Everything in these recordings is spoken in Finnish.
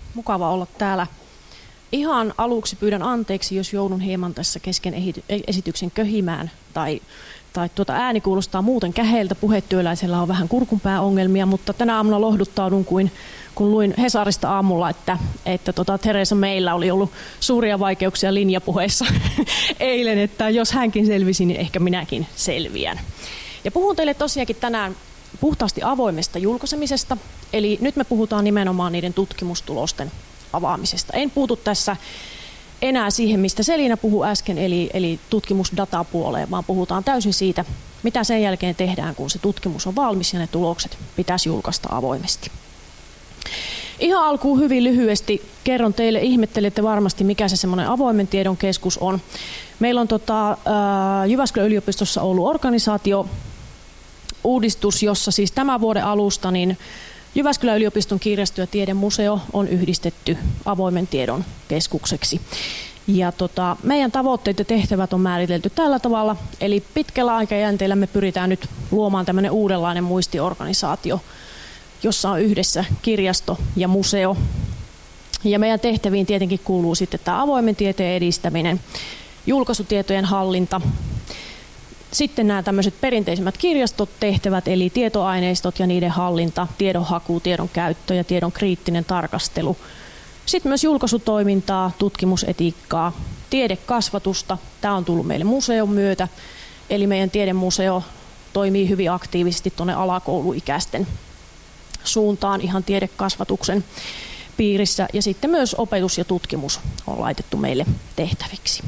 Mukava olla täällä. Ihan aluksi pyydän anteeksi, jos joudun hieman tässä kesken esityksen köhimään tai ääni kuulostaa muuten käheeltä. Puhetyöläisellä on vähän kurkunpääongelmia, mutta tänä aamuna lohduttaudun, kun luin Hesarista aamulla, että Theresa Maylla oli ollut suuria vaikeuksia linjapuheessa eilen, että jos hänkin selvisi, niin ehkä minäkin selviän. Ja puhun teille tosiaankin tänään puhtaasti avoimesta julkaisemisesta, eli nyt me puhutaan nimenomaan niiden tutkimustulosten avaamisesta. En puutu tässä enää siihen, mistä Selina puhui äsken, eli tutkimusdatapuoleen, vaan puhutaan täysin siitä, mitä sen jälkeen tehdään, kun se tutkimus on valmis ja ne tulokset pitäisi julkaista avoimesti. Ihan alkuun hyvin lyhyesti kerron teille, ihmettelette varmasti, mikä se semmoinen avoimen tiedon keskus on. Meillä on Jyväskylän yliopistossa ollut organisaatio-uudistus, jossa siis tämän vuoden alusta niin Jyväskylän yliopiston kirjasto- ja tiedemuseo on yhdistetty avoimen tiedon keskukseksi. Ja meidän tavoitteet ja tehtävät on määritelty tällä tavalla, eli pitkällä aikajänteellä me pyritään nyt luomaan tämmöinen uudenlainen muistiorganisaatio, jossa on yhdessä kirjasto ja museo. Ja meidän tehtäviin tietenkin kuuluu sitten tämä avoimen tieteen edistäminen, julkaisutietojen hallinta, sitten nämä tämmöiset perinteisimmät kirjastotehtävät, eli tietoaineistot ja niiden hallinta, tiedonhaku, tiedon käyttö ja tiedon kriittinen tarkastelu. Sitten myös julkaisutoimintaa, tutkimusetiikkaa, tiedekasvatusta. Tämä on tullut meille museon myötä, eli meidän tiedemuseo toimii hyvin aktiivisesti tuonne alakouluikäisten suuntaan ihan tiedekasvatuksen piirissä. Ja sitten myös opetus ja tutkimus on laitettu meille tehtäviksi.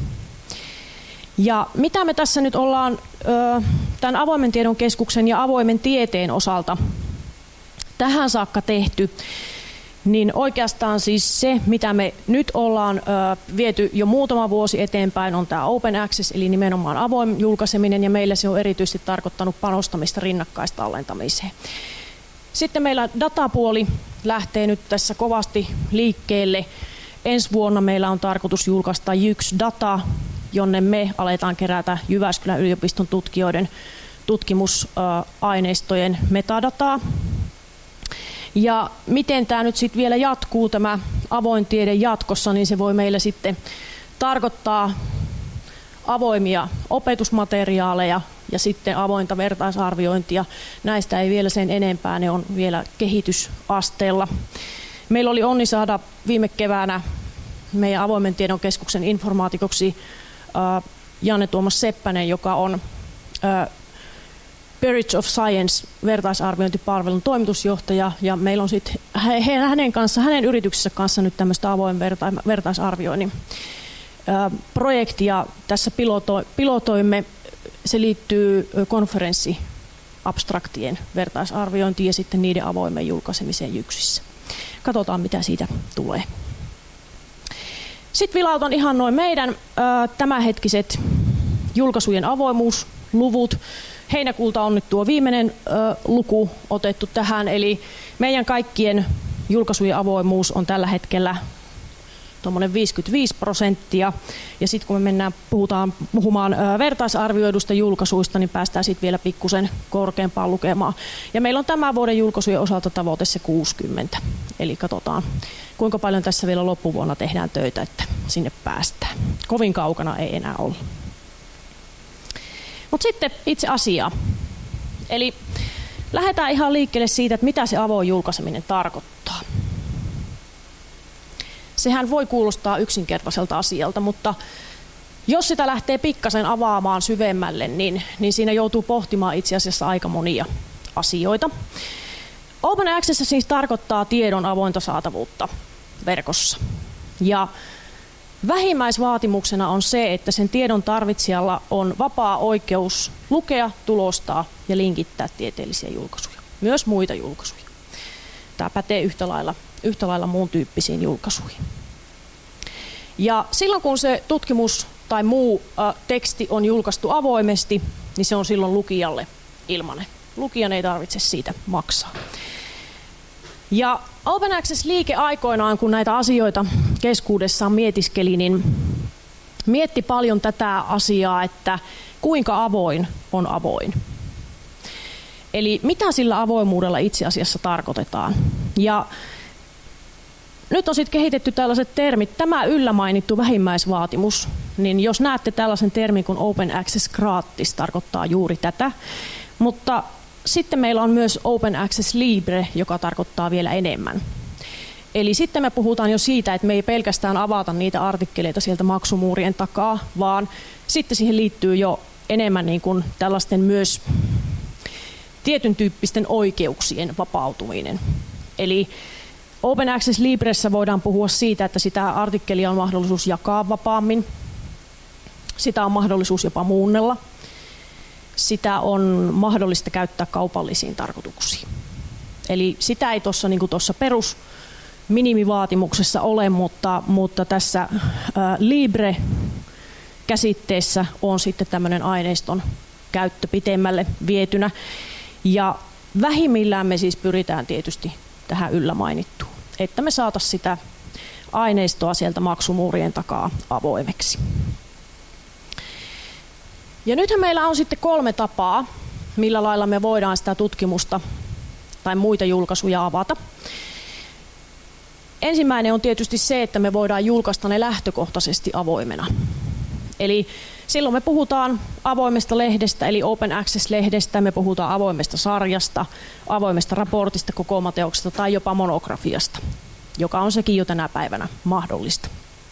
Ja mitä me tässä nyt ollaan tämän avoimen tiedon keskuksen ja avoimen tieteen osalta tähän saakka tehty, niin oikeastaan siis se, mitä me nyt ollaan viety jo muutama vuosi eteenpäin, on tämä Open Access, eli nimenomaan avoin julkaiseminen, ja meillä se on erityisesti tarkoittanut panostamista rinnakkaistallentamiseen. Sitten meillä datapuoli lähtee nyt tässä kovasti liikkeelle. Ensi vuonna meillä on tarkoitus julkaista JYX Data, jonne me aletaan kerätä Jyväskylän yliopiston tutkijoiden tutkimusaineistojen metadataa. Ja miten tämä nyt sitten vielä jatkuu, tämä avoin tiede jatkossa, niin se voi meillä sitten tarkoittaa avoimia opetusmateriaaleja ja sitten avointa vertaisarviointia. Näistä ei vielä sen enempää, ne on vielä kehitysasteella. Meillä oli onni saada viime keväänä meidän avoimen tiedon keskuksen informaatikoksi Janne Tuomas Seppänen, joka on Peerage of Science vertaisarviointipalvelun toimitusjohtaja, ja meillä on sitten hänen yrityksensä kanssa nyt tämmöistä avoin vertaisarvioinnin projektia tässä pilotoimme. Se liittyy konferenssiabstraktien vertaisarviointiin ja sitten niiden avoimen julkaisemiseen JYXissä. Katsotaan, mitä siitä tulee. Sitten vilautan ihan noin meidän tämänhetkiset julkaisujen avoimuusluvut. Heinäkuulta on nyt tuo viimeinen luku otettu tähän, eli meidän kaikkien julkaisujen avoimuus on tällä hetkellä tuommoinen 55%, ja sitten kun me puhumaan vertaisarvioidusta julkaisuista, niin päästään sitten vielä pikkusen korkeampaan lukemaan. Ja meillä on tämän vuoden julkaisujen osalta tavoite se 60, eli katsotaan kuinka paljon tässä vielä loppuvuonna tehdään töitä, että sinne päästään. Kovin kaukana ei enää olla. Mutta sitten itse asiaan. Eli lähdetään ihan liikkeelle siitä, että mitä se avoin julkaiseminen tarkoittaa. Sehän voi kuulostaa yksinkertaiselta asialta, mutta jos sitä lähtee pikkasen avaamaan syvemmälle, niin siinä joutuu pohtimaan itse asiassa aika monia asioita. Open Access siis tarkoittaa tiedon avointa saatavuutta verkossa. Ja vähimmäisvaatimuksena on se, että sen tiedon tarvitsijalla on vapaa oikeus lukea, tulostaa ja linkittää tieteellisiä julkaisuja, myös muita julkaisuja. Tämä pätee yhtä lailla muun tyyppisiin julkaisuihin. Ja silloin kun se tutkimus tai muu teksti on julkaistu avoimesti, niin se on silloin lukijalle ilmainen. Lukijan ei tarvitse siitä maksaa. Ja Open Access-liike aikoinaan, kun näitä asioita keskuudessaan mietiskeli, niin mietti paljon tätä asiaa, että kuinka avoin on avoin. Eli mitä sillä avoimuudella itse asiassa tarkoitetaan. Ja nyt on sitten kehitetty tällaiset termit. Tämä yllä mainittu vähimmäisvaatimus, niin jos näette tällaisen termin kuin Open Access Gratis, tarkoittaa juuri tätä. Mutta sitten meillä on myös Open Access Libre, joka tarkoittaa vielä enemmän. Eli sitten me puhutaan jo siitä, että me ei pelkästään avata niitä artikkeleita sieltä maksumuurien takaa, vaan sitten siihen liittyy jo enemmän niin kuin tällaisten myös tietyn tyyppisten oikeuksien vapautuminen. Eli Open Access Libressä voidaan puhua siitä, että sitä artikkelia on mahdollisuus jakaa vapaammin, sitä on mahdollisuus jopa muunnella, sitä on mahdollista käyttää kaupallisiin tarkoituksiin. Eli sitä ei tuossa niin kuin tuossa minimivaatimuksessa ole, mutta tässä Libre-käsitteessä on sitten tämmöinen aineiston käyttö pitemmälle vietynä. Ja vähimmillään me siis pyritään tietysti tähän yllä mainittuun, että me saataisiin sitä aineistoa sieltä maksumuurien takaa avoimeksi. Ja nythän meillä on sitten 3 tapaa, millä lailla me voidaan sitä tutkimusta tai muita julkaisuja avata. Ensimmäinen on tietysti se, että me voidaan julkaista ne lähtökohtaisesti avoimena. Eli silloin me puhutaan avoimesta lehdestä, eli Open Access-lehdestä, me puhutaan avoimesta sarjasta, avoimesta raportista, kokoomateoksesta tai jopa monografiasta, joka on sekin jo tänä päivänä mahdollista.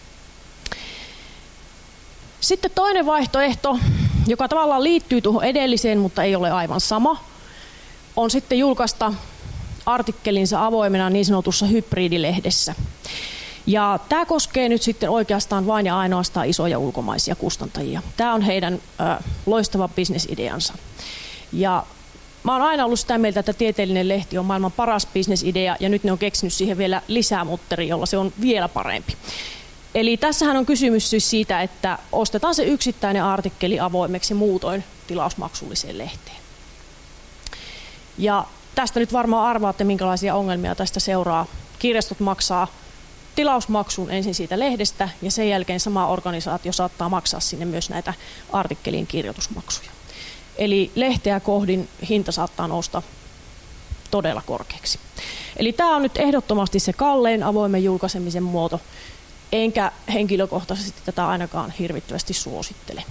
Sitten toinen vaihtoehto, joka tavallaan liittyy tuohon edelliseen, mutta ei ole aivan sama, on sitten julkaista artikkelinsa avoimena niin sanotussa hybridilehdessä. Ja tämä koskee nyt sitten oikeastaan vain ja ainoastaan isoja ulkomaisia kustantajia. Tämä on heidän loistava bisnesideansa. Ja mä oon aina ollut sitä mieltä, että tieteellinen lehti on maailman paras bisnesidea, ja nyt ne on keksinyt siihen vielä lisää mutteri, jolla se on vielä parempi. Eli tässähän on kysymys siis siitä, että ostetaan se yksittäinen artikkeli avoimeksi muutoin tilausmaksulliseen lehteen. Ja tästä nyt varmaan arvaatte, minkälaisia ongelmia tästä seuraa. Kirjastot maksaa tilausmaksun ensin siitä lehdestä, ja sen jälkeen sama organisaatio saattaa maksaa sinne myös näitä artikkelin kirjoitusmaksuja. Eli lehteä kohdin hinta saattaa nousta todella korkeaksi. Eli tämä on nyt ehdottomasti se kallein avoimen julkaisemisen muoto, enkä henkilökohtaisesti tätä ainakaan hirvittävästi suosittele.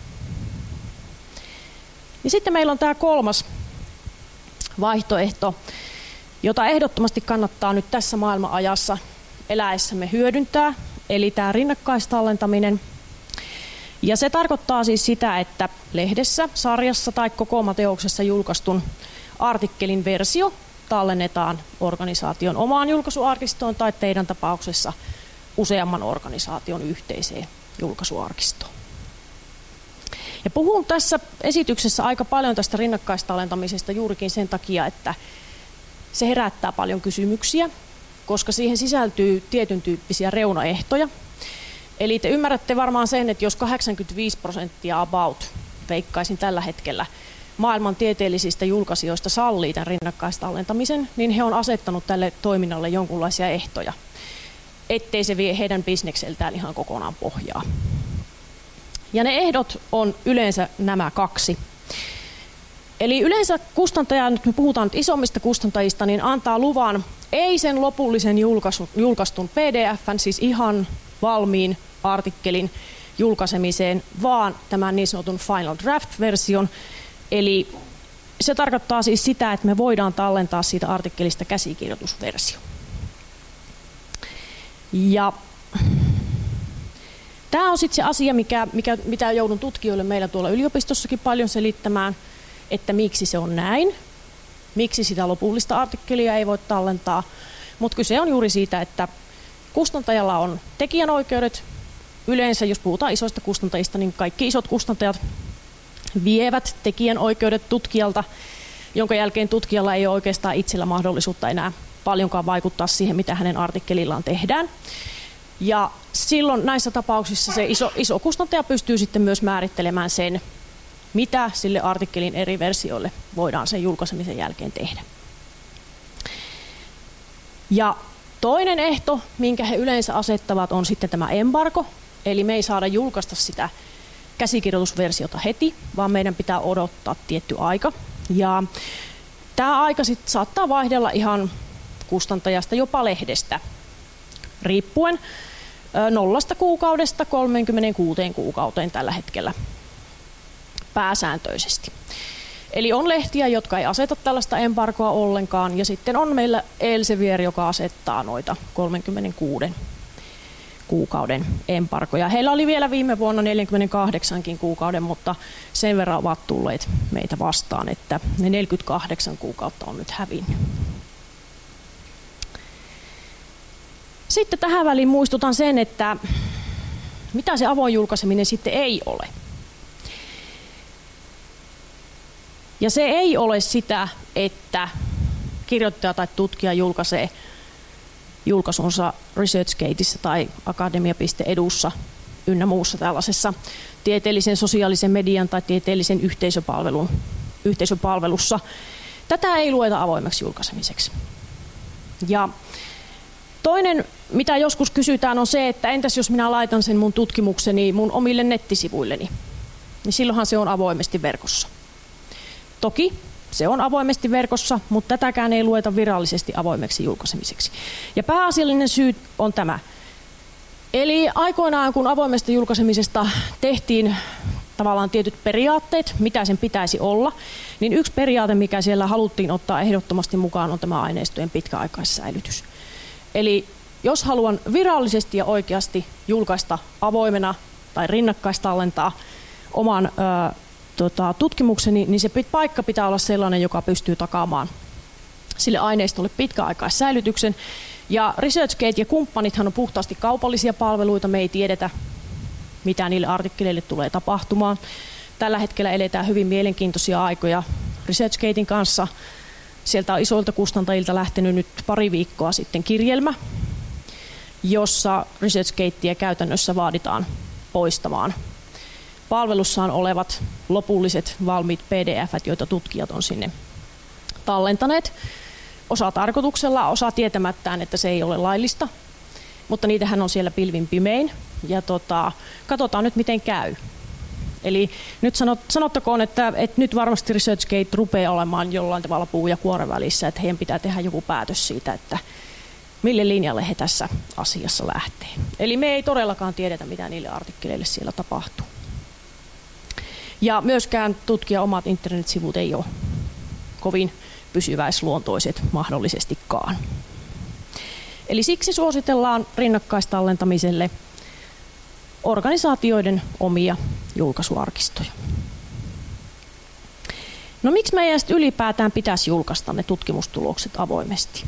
Ja sitten meillä on tämä 3. vaihtoehto, jota ehdottomasti kannattaa nyt tässä maailmanajassa eläessämme hyödyntää, eli tämä rinnakkaistallentaminen. Ja se tarkoittaa siis sitä, että lehdessä, sarjassa tai kokoomateoksessa julkaistun artikkelin versio tallennetaan organisaation omaan julkaisuarkistoon tai teidän tapauksessa useamman organisaation yhteiseen julkaisuarkistoon. Ja puhun tässä esityksessä aika paljon tästä rinnakkaistallentamisesta juurikin sen takia, että se herättää paljon kysymyksiä, koska siihen sisältyy tietyn tyyppisiä reunaehtoja. Eli te ymmärrätte varmaan sen, että jos 85% about, veikkaisin tällä hetkellä, maailman tieteellisistä julkaisijoista sallii tämän rinnakkaistallentamisen, niin he on asettanut tälle toiminnalle jonkunlaisia ehtoja, ettei se vie heidän bisnekseltään ihan kokonaan pohjaa. Ja ne ehdot on yleensä nämä 2. Eli yleensä kustantaja, nyt me puhutaan nyt isommista kustantajista, niin antaa luvan ei sen lopullisen julkaistun PDF:n, siis ihan valmiin artikkelin julkaisemiseen, vaan tämän niin sanotun Final Draft-version. Eli se tarkoittaa siis sitä, että me voidaan tallentaa siitä artikkelista käsikirjoitusversio. Ja tämä on sitten se asia, mitä joudun tutkijoille meillä tuolla yliopistossakin paljon selittämään, että miksi se on näin, miksi sitä lopullista artikkelia ei voi tallentaa. Mutta kyse on juuri siitä, että kustantajalla on tekijänoikeudet. Yleensä, jos puhutaan isoista kustantajista, niin kaikki isot kustantajat vievät tekijänoikeudet tutkijalta, jonka jälkeen tutkijalla ei ole oikeastaan itsellä mahdollisuutta enää paljonkaan vaikuttaa siihen, mitä hänen artikkelillaan tehdään. Ja silloin näissä tapauksissa se iso kustantaja pystyy sitten myös määrittelemään sen, mitä sille artikkelin eri versioille voidaan sen julkaisemisen jälkeen tehdä. Ja toinen ehto, minkä he yleensä asettavat, on sitten tämä embargo. Eli me ei saada julkaista sitä käsikirjoitusversiota heti, vaan meidän pitää odottaa tietty aika. Ja tämä aika sitten saattaa vaihdella ihan kustantajasta jopa lehdestä riippuen 0 kuukaudesta 36 kuukauteen tällä hetkellä pääsääntöisesti. Eli on lehtiä, jotka ei aseta tällaista embargoa ollenkaan, ja sitten on meillä Elsevier, joka asettaa noita 36 kuukauden embargoja. Heillä oli vielä viime vuonna 48 kuukauden, mutta sen verran ovat tulleet meitä vastaan, että ne 48 kuukautta on nyt hävinnyt. Sitten tähän väliin muistutan sen, että mitä se avoin julkaiseminen sitten ei ole. Ja se ei ole sitä, että kirjoittaja tai tutkija julkaisee julkaisunsa ResearchGateissa tai akademia.edussa ynnä muussa tällaisessa tieteellisen sosiaalisen median tai tieteellisen yhteisöpalvelussa. Tätä ei lueta avoimeksi julkaisemiseksi. Ja toinen, mitä joskus kysytään, on se, että entäs jos minä laitan sen mun tutkimukseni mun omille nettisivuilleni, niin silloinhan se on avoimesti verkossa. Toki se on avoimesti verkossa, mutta tätäkään ei lueta virallisesti avoimeksi julkaisemiseksi. Ja pääasiallinen syy on tämä. Eli aikoinaan, kun avoimesta julkaisemisesta tehtiin tavallaan tietyt periaatteet, mitä sen pitäisi olla, niin yksi periaate, mikä siellä haluttiin ottaa ehdottomasti mukaan, on tämä aineistojen pitkäaikaissäilytys. Eli jos haluan virallisesti ja oikeasti julkaista avoimena tai rinnakkaistallentaa oman tutkimukseni, niin se paikka pitää olla sellainen, joka pystyy takaamaan sille aineistolle pitkäaikaissäilytyksen. Ja ResearchGate ja kumppanithan on puhtaasti kaupallisia palveluita, me ei tiedetä, mitä niille artikkeleille tulee tapahtumaan. Tällä hetkellä eletään hyvin mielenkiintoisia aikoja ResearchGaten kanssa. Sieltä on isoilta kustantajilta lähtenyt nyt pari viikkoa sitten kirjelmä, jossa ResearchGatea käytännössä vaaditaan poistamaan palvelussaan olevat lopulliset valmiit pdf-t, joita tutkijat on sinne tallentaneet. Osa tarkoituksella, osa tietämättään, että se ei ole laillista, mutta niitähän on siellä pilvin pimein. Ja katsotaan nyt, miten käy. Eli nyt sanottakoon, että nyt varmasti ResearchGate rupeaa olemaan jollain tavalla puu ja kuoren välissä, että heidän pitää tehdä joku päätös siitä, että mille linjalle he tässä asiassa lähtee. Eli me ei todellakaan tiedetä, mitä niille artikkeleille siellä tapahtuu. Ja myöskään tutkijan omat internetsivut ei ole kovin pysyväisluontoiset mahdollisestikaan. Eli siksi suositellaan rinnakkaistallentamiselle organisaatioiden omia julkaisuarkistoja. No miksi meidän ylipäätään pitäisi julkaista ne tutkimustulokset avoimesti?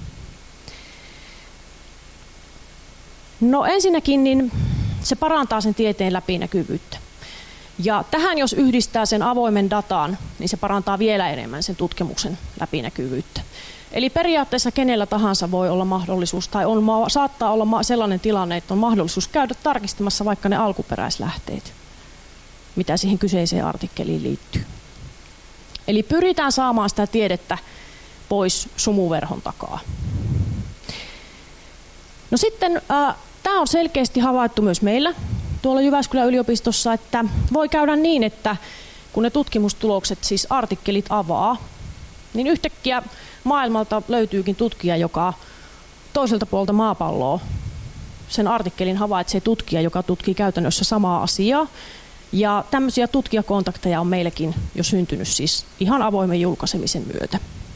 No ensinnäkin niin se parantaa sen tieteen läpinäkyvyyttä. Ja tähän jos yhdistää sen avoimen dataan, niin se parantaa vielä enemmän sen tutkimuksen läpinäkyvyyttä. Eli periaatteessa kenellä tahansa voi olla mahdollisuus, tai saattaa olla sellainen tilanne, että on mahdollisuus käydä tarkistamassa vaikka ne alkuperäislähteet, mitä siihen kyseiseen artikkeliin liittyy. Eli pyritään saamaan sitä tiedettä pois sumuverhon takaa. No sitten tämä on selkeästi havaittu myös meillä tuolla Jyväskylän yliopistossa, että voi käydä niin, että kun ne tutkimustulokset, siis artikkelit avaa, niin yhtäkkiä maailmalta löytyykin tutkija, joka toiselta puolta maapalloa sen artikkelin havaitsee tutkija, joka tutkii käytännössä samaa asiaa. Ja tämmöisiä tutkijakontakteja on meillekin jo syntynyt siis ihan avoimen julkaisemisen myötä.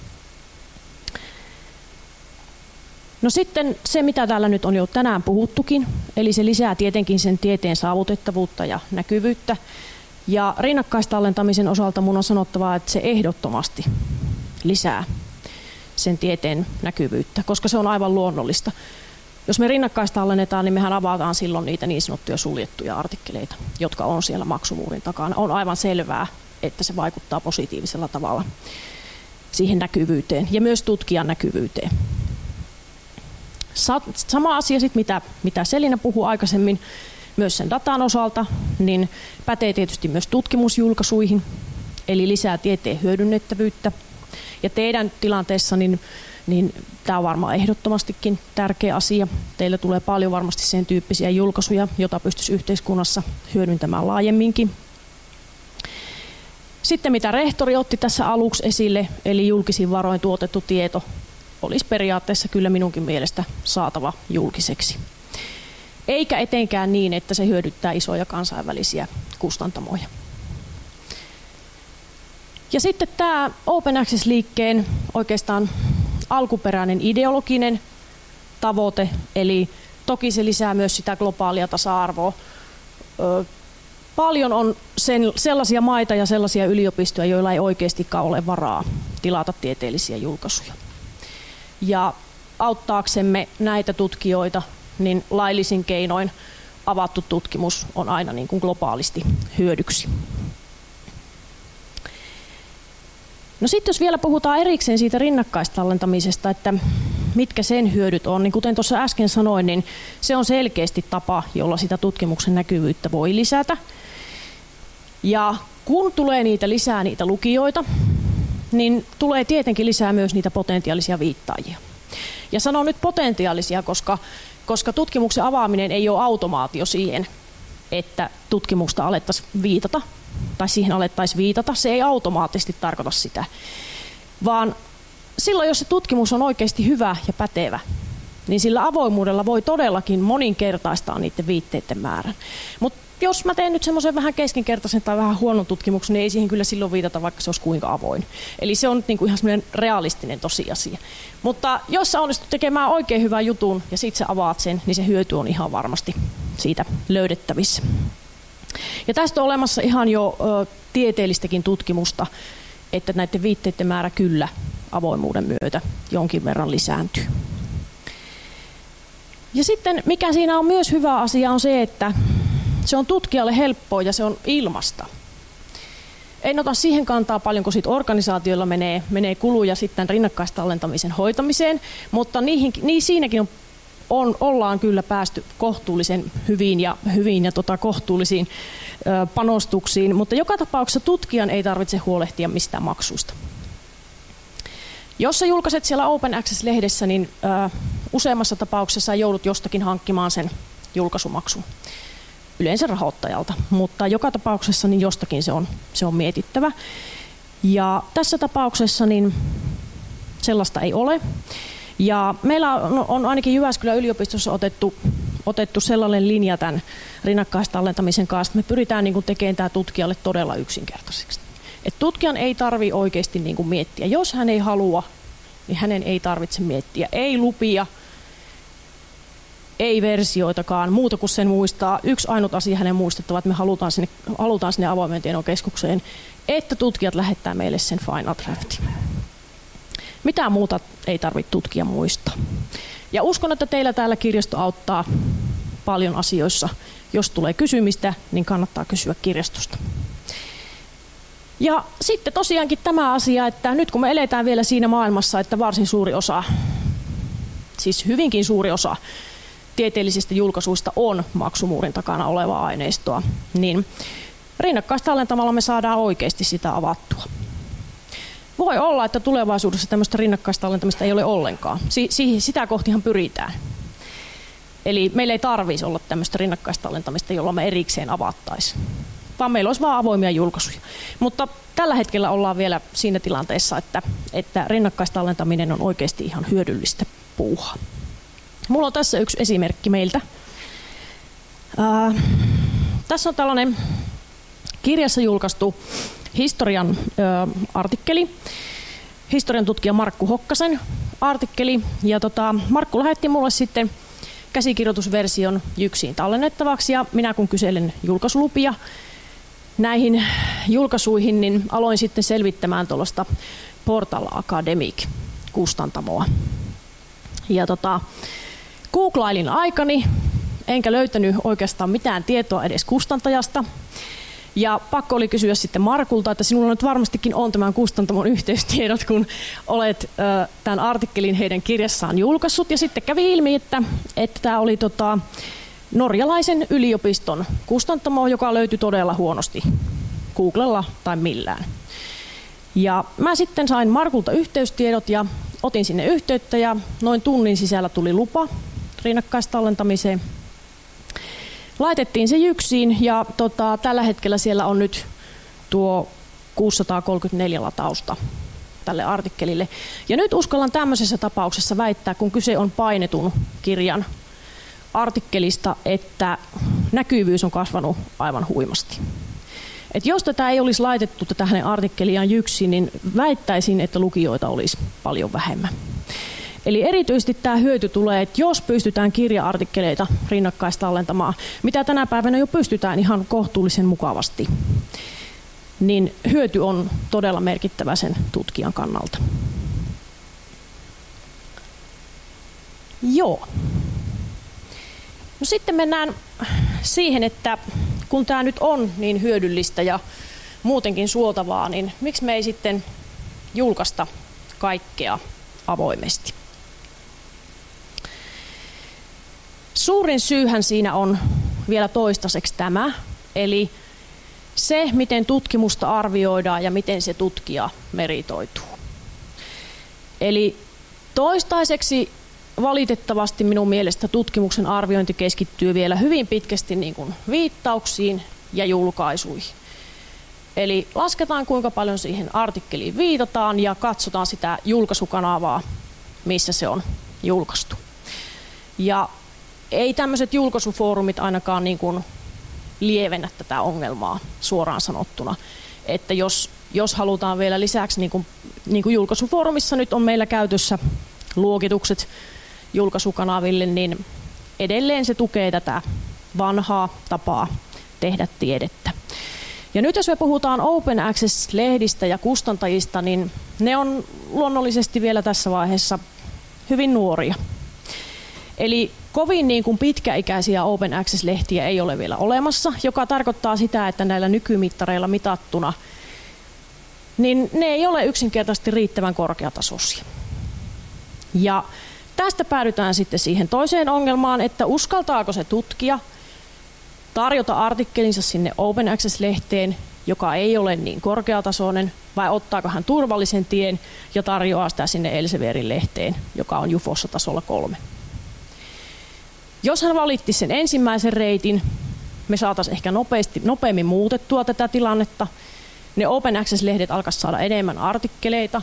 No sitten se, mitä täällä nyt on jo tänään puhuttukin, eli se lisää tietenkin sen tieteen saavutettavuutta ja näkyvyyttä. Ja rinnakkaistallentamisen osalta mun on sanottava, että se ehdottomasti lisää sen tieteen näkyvyyttä, koska se on aivan luonnollista. Jos me rinnakkaistallennetaan, niin mehän avataan silloin niitä niin sanottuja suljettuja artikkeleita, jotka on siellä maksumuurin takana. On aivan selvää, että se vaikuttaa positiivisella tavalla siihen näkyvyyteen ja myös tutkijan näkyvyyteen. Sama asia sitten, mitä Selina puhui aikaisemmin, myös sen datan osalta, niin pätee tietysti myös tutkimusjulkaisuihin, eli lisää tieteen hyödynnettävyyttä. Ja teidän tilanteessa niin tämä on varmaan ehdottomastikin tärkeä asia. Teillä tulee paljon varmasti sen tyyppisiä julkaisuja, joita pystyisi yhteiskunnassa hyödyntämään laajemminkin. Sitten mitä rehtori otti tässä aluksi esille, eli julkisin varoin tuotettu tieto olisi periaatteessa kyllä minunkin mielestä saatava julkiseksi. Eikä etenkään niin, että se hyödyttää isoja kansainvälisiä kustantamoja. Ja sitten tämä Open Access-liikkeen oikeastaan alkuperäinen ideologinen tavoite, eli toki se lisää myös sitä globaalia tasa-arvoa. Paljon on sellaisia maita ja sellaisia yliopistoja, joilla ei oikeastikaan ole varaa tilata tieteellisiä julkaisuja. Ja auttaaksemme näitä tutkijoita, niin laillisin keinoin avattu tutkimus on aina niin kuin globaalisti hyödyksi. No sitten jos vielä puhutaan erikseen siitä rinnakkaistallentamisesta, että mitkä sen hyödyt on, niin kuten tuossa äsken sanoin, niin se on selkeästi tapa, jolla sitä tutkimuksen näkyvyyttä voi lisätä. Ja kun tulee lisää niitä lukijoita, niin tulee tietenkin lisää myös niitä potentiaalisia viittaajia. Ja sanon nyt potentiaalisia, koska tutkimuksen avaaminen ei ole automaatio siihen, että tutkimusta alettaisiin viitata, tai siihen alettaisiin viitata. Se ei automaattisesti tarkoita sitä, vaan silloin, jos se tutkimus on oikeasti hyvä ja pätevä, niin sillä avoimuudella voi todellakin moninkertaistaa niiden viitteiden määrän. Mutta jos mä teen nyt semmoisen vähän keskinkertaisen tai vähän huonon tutkimuksen, niin ei siihen kyllä silloin viitata, vaikka se olisi kuinka avoin. Eli se on nyt niinku ihan semmoinen realistinen tosiasia. Mutta jos sä onnistut tekemään oikein hyvän jutun ja sit sä avaat sen, niin se hyöty on ihan varmasti siitä löydettävissä. Ja tästä on olemassa ihan jo tieteellistäkin tutkimusta, että näiden viitteiden määrä kyllä avoimuuden myötä jonkin verran lisääntyy. Ja sitten mikä siinä on myös hyvä asia on se, että se on tutkijalle helppoa ja se on ilmasta. En ota siihen kantaa paljonko sit organisaatioilla menee kuluja sitten rinnakkaistallentamisen hoitamiseen, mutta siinäkin ollaan kyllä päästy kohtuullisen hyviin ja kohtuullisiin panostuksiin, mutta joka tapauksessa tutkijan ei tarvitse huolehtia mistään maksuista. Jos sä julkaiset siellä Open Access-lehdessä, niin useammassa tapauksessa joudut jostakin hankkimaan sen julkaisumaksun. Yleensä rahoittajalta, mutta joka tapauksessa niin jostakin se on mietittävä. Ja tässä tapauksessa niin sellaista ei ole. Ja meillä on ainakin Jyväskylän yliopistossa otettu sellainen linja tämän rinnakkaistallentamisen kanssa, että me pyritään niin kuin tekemään tämä tutkijalle todella yksinkertaiseksi. Et tutkijan ei tarvitse oikeasti niin kuin miettiä. Jos hän ei halua, niin hänen ei tarvitse miettiä. Ei lupia, ei versioitakaan, muuta kuin sen muistaa. Yksi ainut asia hänen muistettava, että me halutaan sinne avoimen tiedon keskukseen, että tutkijat lähettää meille sen final draftin. Mitään muuta ei tarvitse tutkija muistaa. Ja uskon, että teillä täällä kirjasto auttaa paljon asioissa. Jos tulee kysymistä, niin kannattaa kysyä kirjastosta. Ja sitten tosiaankin tämä asia, että nyt kun me eletään vielä siinä maailmassa, että varsin suuri osa, siis hyvinkin suuri osa tieteellisistä julkaisuista on maksumuurin takana olevaa aineistoa, niin rinnakkaistallentamalla me saadaan oikeasti sitä avattua. Voi olla, että tulevaisuudessa tämmöistä rinnakkaistallentamista ei ole ollenkaan. Sitä kohtihan pyritään. Eli meillä ei tarvitsisi olla tämmöistä rinnakkaistallentamista, jolla me erikseen avattaisiin, vaan meillä olisi vain avoimia julkaisuja. Mutta tällä hetkellä ollaan vielä siinä tilanteessa, että rinnakkaistallentaminen on oikeasti ihan hyödyllistä puuhaa. Mulla on tässä yksi esimerkki meiltä. Tässä on tällainen kirjassa julkaistu historian artikkeli, historian tutkija Markku Hokkasen artikkeli. Ja Markku lähetti mulle sitten käsikirjoitusversion Jyksiin tallennettavaksi, ja minä kun kyselen julkaisulupia näihin julkaisuihin, niin aloin sitten selvittämään tuollaista Portal Academic-kustantamoa. Ja googlailin aikani, enkä löytänyt oikeastaan mitään tietoa edes kustantajasta. Ja pakko oli kysyä sitten Markulta, että sinulla nyt varmastikin on tämän kustantamon yhteystiedot, kun olet tämän artikkelin heidän kirjassaan julkaissut. Ja sitten kävi ilmi, että tämä oli norjalaisen yliopiston kustantamo, joka löytyi todella huonosti Googlella tai millään. Ja mä sitten sain Markulta yhteystiedot ja otin sinne yhteyttä ja noin tunnin sisällä tuli lupa rinnakkaistallentamiseen. Laitettiin se Jyksiin ja tällä hetkellä siellä on nyt tuo 634 latausta tälle artikkelille. Ja nyt uskallan tämmöisessä tapauksessa väittää, kun kyse on painetun kirjan artikkelista, että näkyvyys on kasvanut aivan huimasti. Et jos tätä ei olisi laitettu tätä hänen artikkeliaan jyksiin, niin väittäisin, että lukijoita olisi paljon vähemmän. Eli erityisesti tämä hyöty tulee, että jos pystytään kirja-artikkeleita rinnakkaistallentamaan, mitä tänä päivänä jo pystytään ihan kohtuullisen mukavasti, niin hyöty on todella merkittävä sen tutkijan kannalta. Joo. No sitten mennään siihen, että kun tämä nyt on niin hyödyllistä ja muutenkin suotavaa, niin miksi me ei sitten julkaista kaikkea avoimesti? Suurin syyhän siinä on vielä toistaiseksi tämä, eli se, miten tutkimusta arvioidaan ja miten se tutkija meritoituu. Eli toistaiseksi valitettavasti minun mielestä tutkimuksen arviointi keskittyy vielä hyvin pitkästi niin kuin viittauksiin ja julkaisuihin. Eli lasketaan, kuinka paljon siihen artikkeliin viitataan ja katsotaan sitä julkaisukanavaa, missä se on julkaistu. Ja ei tämmöiset julkaisufoorumit ainakaan niin kuin lievennä tätä ongelmaa suoraan sanottuna. Että jos halutaan vielä lisäksi, niin kuin julkaisufoorumissa nyt on meillä käytössä luokitukset julkaisukanaville, niin edelleen se tukee tätä vanhaa tapaa tehdä tiedettä. Ja nyt jos me puhutaan Open Access-lehdistä ja kustantajista, niin ne on luonnollisesti vielä tässä vaiheessa hyvin nuoria. Eli kovin niin kuin pitkäikäisiä Open Access-lehtiä ei ole vielä olemassa, joka tarkoittaa sitä, että näillä nykymittareilla mitattuna, niin ne ei ole yksinkertaisesti riittävän korkeatasoisia. Ja tästä päädytään sitten siihen toiseen ongelmaan, että uskaltaako se tutkija tarjota artikkelinsa sinne Open Access-lehteen, joka ei ole niin korkeatasoinen, vai ottaako hän turvallisen tien ja tarjoaa sitä sinne Elsevierin lehteen, joka on Jufossa tasolla 3. Jos hän valitti sen ensimmäisen reitin, me saataisiin ehkä nopeammin muutettua tätä tilannetta. Ne Open Access-lehdet alkaisi saada enemmän artikkeleita.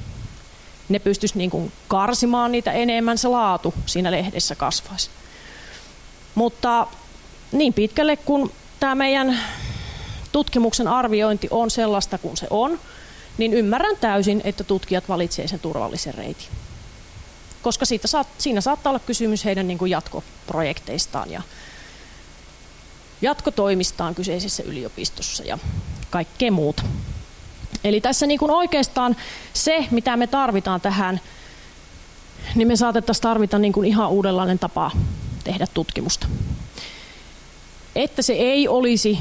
Ne pystyisi niin kuin karsimaan niitä enemmän, se laatu siinä lehdessä kasvaisi. Mutta niin pitkälle kun tämä meidän tutkimuksen arviointi on sellaista kuin se on, niin ymmärrän täysin, että tutkijat valitsevat sen turvallisen reitin. Koska siinä saattaa olla kysymys heidän niin kuin jatkoprojekteistaan ja jatkotoimistaan kyseisessä yliopistossa ja kaikkea muuta. Eli tässä niin kuin oikeastaan se, mitä me tarvitaan tähän, niin me saatettaisiin tarvita niin kuin ihan uudenlainen tapa tehdä tutkimusta. Että se ei olisi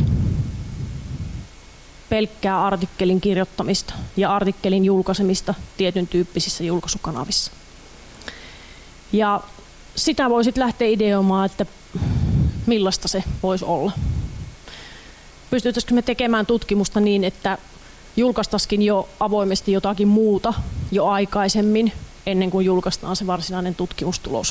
pelkkää artikkelin kirjoittamista ja artikkelin julkaisemista tietyn tyyppisissä julkaisukanavissa. Ja sitä voi sitten lähteä ideoimaan, että millaista se voisi olla. Pystyttäisikö me tekemään tutkimusta niin, että julkaistaisikin jo avoimesti jotakin muuta jo aikaisemmin, ennen kuin julkaistaan se varsinainen tutkimustulos.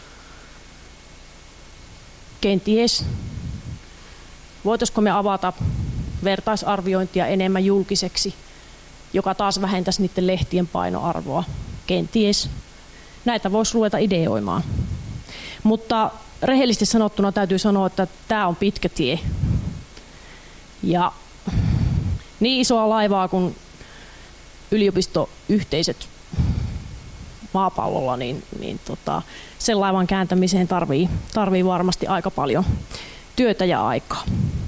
Kenties. Voitaisiko me avata vertaisarviointia enemmän julkiseksi, joka taas vähentäisi niiden lehtien painoarvoa? Kenties. Näitä voisi ruveta ideoimaan. Mutta rehellisesti sanottuna täytyy sanoa, että tämä on pitkä tie. Ja niin isoa laivaa kuin yliopistoyhteisöt maapallolla, niin sen laivan kääntämiseen tarvii varmasti aika paljon työtä ja aikaa.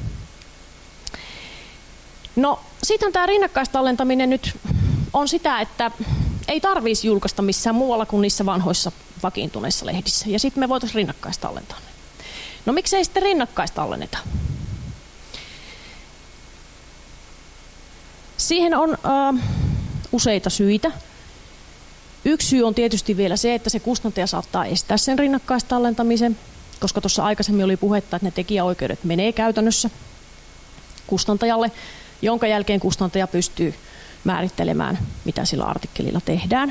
No sitten tämä rinnakkaistallentaminen nyt on sitä, että ei tarvitsisi julkaista missään muualla kuin niissä vanhoissa vakiintuneissa lehdissä. Ja sitten me voitaisiin rinnakkaistallentaa. No miksei sitten rinnakkaistallenneta? Siihen on useita syitä. Yksi syy on tietysti vielä se, että se kustantaja saattaa estää sen rinnakkaistallentamisen, koska tuossa aikaisemmin oli puhetta, että ne tekijäoikeudet menee käytännössä kustantajalle, jonka jälkeen kustantaja pystyy määrittelemään, mitä sillä artikkelilla tehdään.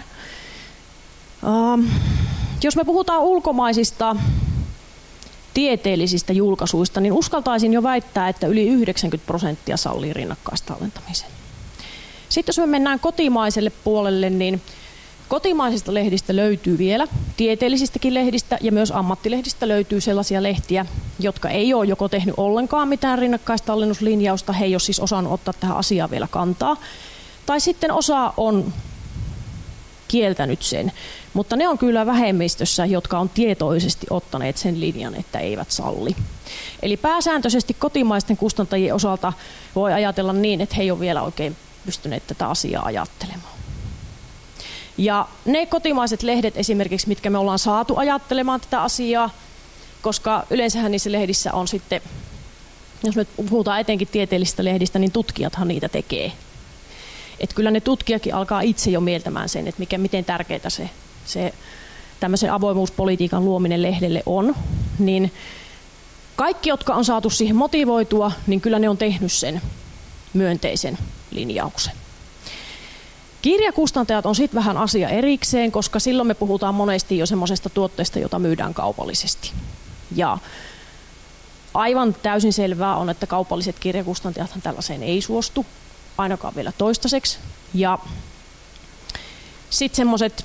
Jos me puhutaan ulkomaisista tieteellisistä julkaisuista, niin uskaltaisin jo väittää, että yli 90% sallii rinnakkaistallentamisen. Sitten jos me mennään kotimaiselle puolelle, niin kotimaisista lehdistä löytyy vielä, tieteellisistäkin lehdistä ja myös ammattilehdistä löytyy sellaisia lehtiä, jotka ei ole joko tehnyt ollenkaan mitään rinnakkaistallennuslinjausta, he ei ole siis osannut ottaa tähän asiaan vielä kantaa, tai sitten osa on kieltänyt sen, mutta ne on kyllä vähemmistössä, jotka on tietoisesti ottaneet sen linjan, että eivät salli. Eli pääsääntöisesti kotimaisten kustantajien osalta voi ajatella niin, että he ei ole vielä oikein pystyneet tätä asiaa ajattelemaan. Ja ne kotimaiset lehdet esimerkiksi, mitkä me ollaan saatu ajattelemaan tätä asiaa, koska yleensähän niissä lehdissä on sitten, jos me puhutaan etenkin tieteellisistä lehdistä, niin tutkijathan niitä tekee. Että kyllä ne tutkijakin alkaa itse jo mieltämään sen, että miten tärkeää se tämmöisen avoimuuspolitiikan luominen lehdelle on. Niin kaikki, jotka on saatu siihen motivoitua, niin kyllä ne on tehnyt sen myönteisen linjauksen. Kirjakustantajat on sitten vähän asia erikseen, koska silloin me puhutaan monesti jo semmoisesta tuotteesta, jota myydään kaupallisesti. Ja aivan täysin selvää on, että kaupalliset kirjakustantajathan tällaiseen ei suostu, ainakaan vielä toistaiseksi. Ja sitten semmoiset,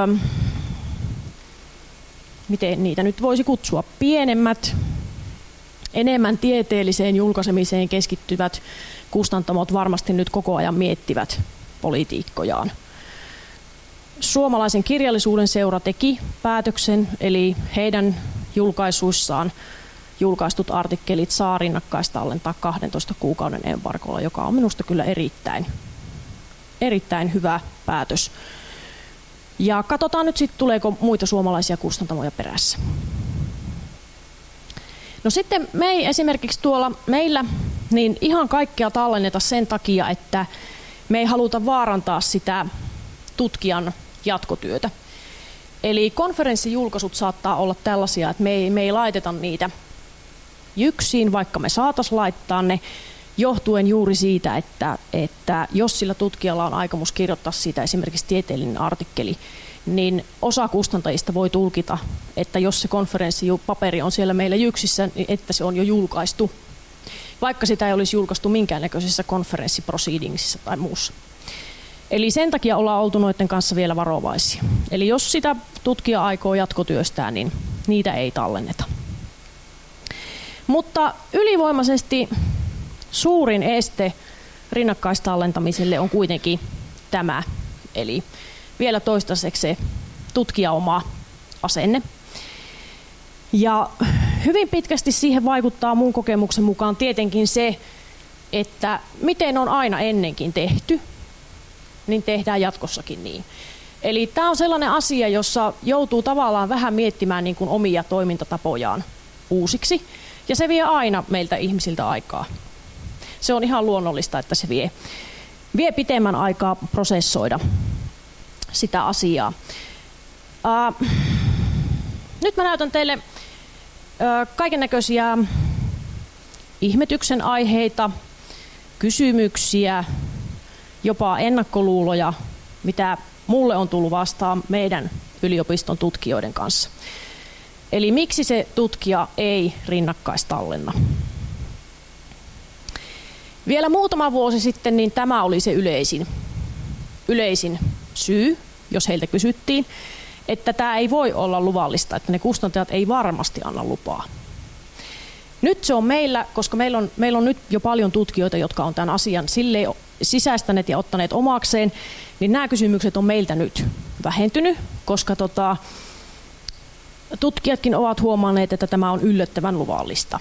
miten niitä nyt voisi kutsua, pienemmät, enemmän tieteelliseen julkaisemiseen keskittyvät kustantamot varmasti nyt koko ajan miettivät politiikkojaan. Suomalaisen kirjallisuuden seura teki päätöksen, eli heidän julkaisuissaan julkaistut artikkelit saa rinnakkaistallentaa 12 kuukauden embargolla, joka on minusta kyllä erittäin hyvä päätös. Ja katsotaan nyt sitten, tuleeko muita suomalaisia kustantamoja perässä. No sitten me ei esimerkiksi tuolla meillä niin ihan kaikkea tallenneta sen takia, että me ei haluta vaarantaa sitä tutkijan jatkotyötä. Eli konferenssijulkaisut saattaa olla tällaisia, että me ei laiteta niitä jyksiin, vaikka me saataisiin laittaa ne, johtuen juuri siitä, että jos sillä tutkijalla on aikomus kirjoittaa siitä esimerkiksi tieteellinen artikkeli, niin osa kustantajista voi tulkita, että jos se konferenssipaperi on siellä meillä jyksissä, niin että se on jo julkaistu, vaikka sitä ei olisi julkaistu minkäännäköisessä konferenssiproceedingsissa tai muussa. Eli sen takia ollaan oltu noiden kanssa vielä varovaisia. Eli jos sitä tutkija aikoo jatkotyöstää, niin niitä ei tallenneta. Mutta ylivoimaisesti suurin este rinnakkaistallentamiselle on kuitenkin tämä, eli vielä toistaiseksi se tutkijan oma asenne. Ja hyvin pitkästi siihen vaikuttaa mun kokemuksen mukaan tietenkin se, että miten on aina ennenkin tehty, niin tehdään jatkossakin niin. Eli tämä on sellainen asia, jossa joutuu tavallaan vähän miettimään niin kuin omia toimintatapojaan uusiksi, ja se vie aina meiltä ihmisiltä aikaa. Se on ihan luonnollista, että se vie pitemmän aikaa prosessoida sitä asiaa. Nyt mä näytän teille kaikennäköisiä ihmetyksen aiheita, kysymyksiä, jopa ennakkoluuloja, mitä mulle on tullut vastaan meidän yliopiston tutkijoiden kanssa. Eli miksi se tutkija ei rinnakkaistallenna? Vielä muutama vuosi sitten niin tämä oli se yleisin syy, jos heiltä kysyttiin, että tämä ei voi olla luvallista, että ne kustantajat ei varmasti anna lupaa. Nyt se on meillä, koska meillä on nyt jo paljon tutkijoita, jotka on tämän asian silleen sisäistäneet ja ottaneet omakseen, niin nämä kysymykset on meiltä nyt vähentynyt, koska tutkijatkin ovat huomanneet, että tämä on yllättävän luvallista.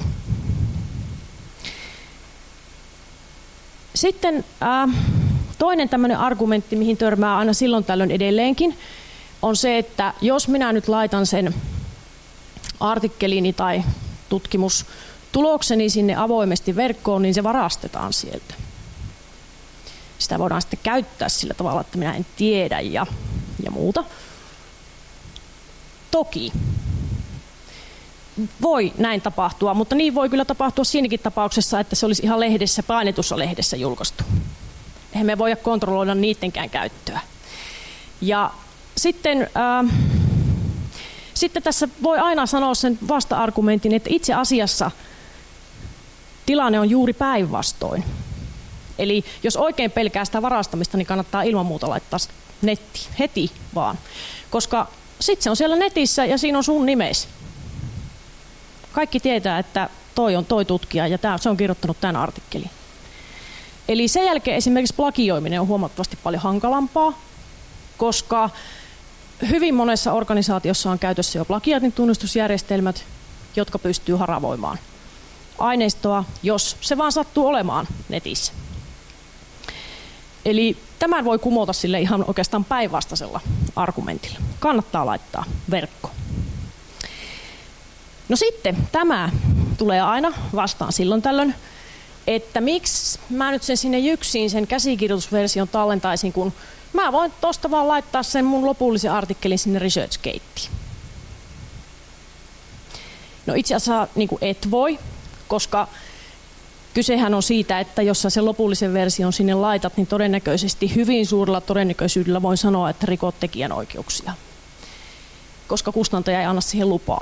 Sitten toinen tämmöinen argumentti, mihin törmää aina silloin tällöin edelleenkin, on se, että jos minä nyt laitan sen artikkelini tai tutkimustulokseni sinne avoimesti verkkoon, niin se varastetaan sieltä. Sitä voidaan sitten käyttää sillä tavalla, että minä en tiedä ja muuta. Toki voi näin tapahtua, mutta niin voi kyllä tapahtua siinäkin tapauksessa, että se olisi ihan lehdessä, painetussa lehdessä julkaistu. Eihän me voida kontrolloida niidenkään käyttöä. Ja sitten tässä voi aina sanoa sen vasta-argumentin, että itse asiassa tilanne on juuri päinvastoin. Eli jos oikein pelkää sitä varastamista, niin kannattaa ilman muuta laittaa nettiin heti vaan. Koska sitten se on siellä netissä ja siinä on sun nimes. Kaikki tietää, että toi on toi tutkija ja se on kirjoittanut tämän artikkelin. Eli sen jälkeen esimerkiksi plagioiminen on huomattavasti paljon hankalampaa, koska hyvin monessa organisaatiossa on käytössä jo plagiaatin tunnistusjärjestelmät, jotka pystyy haravoimaan aineistoa, jos se vaan sattuu olemaan netissä. Eli tämän voi kumota sille ihan oikeastaan päinvastaisella argumentilla. Kannattaa laittaa verkko. No sitten tämä tulee aina vastaan silloin tällöin, että miksi mä nyt sen sinne Jyksiin sen käsikirjoitusversion tallentaisin, kun mä voin tosta vaan laittaa sen mun lopullisen artikkelin sinne ResearchGateen. No itse asiassa niin kuin et voi, koska kysehän on siitä, että jos sä sen lopullisen version sinne laitat, niin todennäköisesti hyvin suurella todennäköisyydellä voin sanoa, että rikot tekijänoikeuksia, koska kustantaja ei anna siihen lupaa.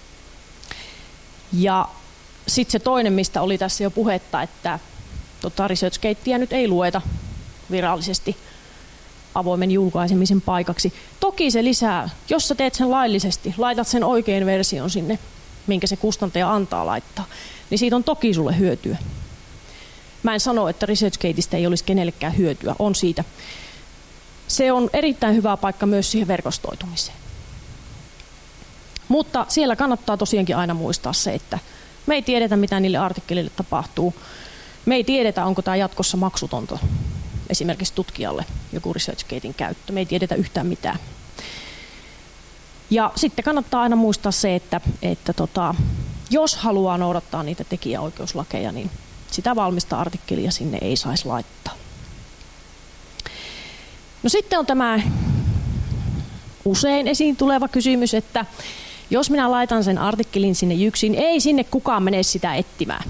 Ja sitten se toinen, mistä oli tässä jo puhetta, että ResearchGatea nyt ei lueta virallisesti avoimen julkaisemisen paikaksi. Toki se lisää, jos sä teet sen laillisesti, laitat sen oikein version sinne, minkä se kustantaja antaa laittaa, niin siitä on toki sulle hyötyä. Mä en sano, että ResearchGateista ei olisi kenellekään hyötyä, on siitä. Se on erittäin hyvä paikka myös siihen verkostoitumiseen. Mutta siellä kannattaa tosiaankin aina muistaa se, että me ei tiedetä, mitä niille artikkelille tapahtuu. Me ei tiedetä, onko tämä jatkossa maksutonta esimerkiksi tutkijalle joku ResearchGaten käyttö. Me ei tiedetä yhtään mitään. Ja sitten kannattaa aina muistaa se, että jos haluaa noudattaa niitä tekijäoikeuslakeja, niin sitä valmista artikkelia sinne ei saisi laittaa. No sitten on tämä usein esiin tuleva kysymys, että jos minä laitan sen artikkelin sinne Jyksiin, ei sinne kukaan mene sitä etsimään.